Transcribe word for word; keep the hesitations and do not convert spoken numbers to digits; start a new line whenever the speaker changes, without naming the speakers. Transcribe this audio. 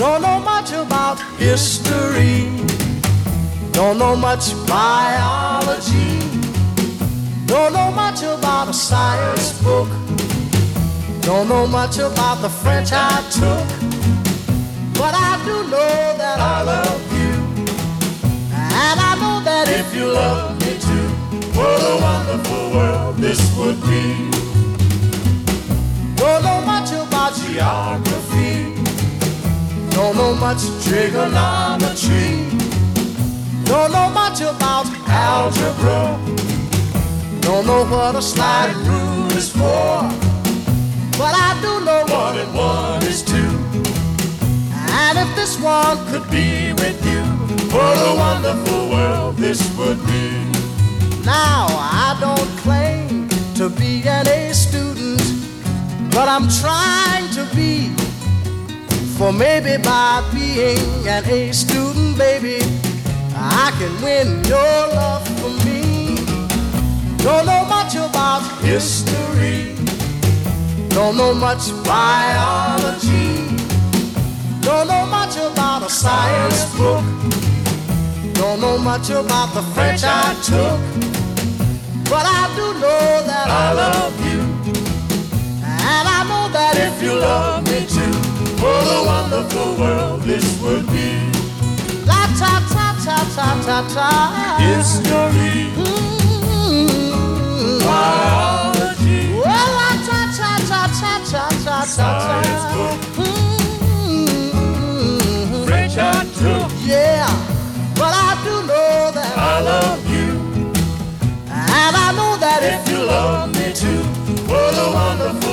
Don't know much about history. Don't know much biology. Don't know much about a science book. Don't know much about the French I took. But I do know that I love you. And I know that if you love me too, what a wonderful world this would be. Don't know much about geography. Don't know much trigonometry. Don't know much about algebra. Don't know what a slide rule is for. But I do know one and one is two. And if this one could be with you, what a wonderful world this would be. Now I don't claim to be an A student, but I'm trying to be. For maybe by being an A student, baby, I can win your love for me. Don't know much about history. Don't know much biology. Don't know much about a science book. Don't know much about the French I took. But I do know that I love you. And I know that if you love me too, what a wonderful world this would be. La ta ta ta ta ta ta. History. Mm-hmm. Biology. Well, la ta ta ta ta ta ta ta. Science book. Mm-hmm. French I took. Yeah, but I do know that I love you. And I know that if you love me too, what a wonderful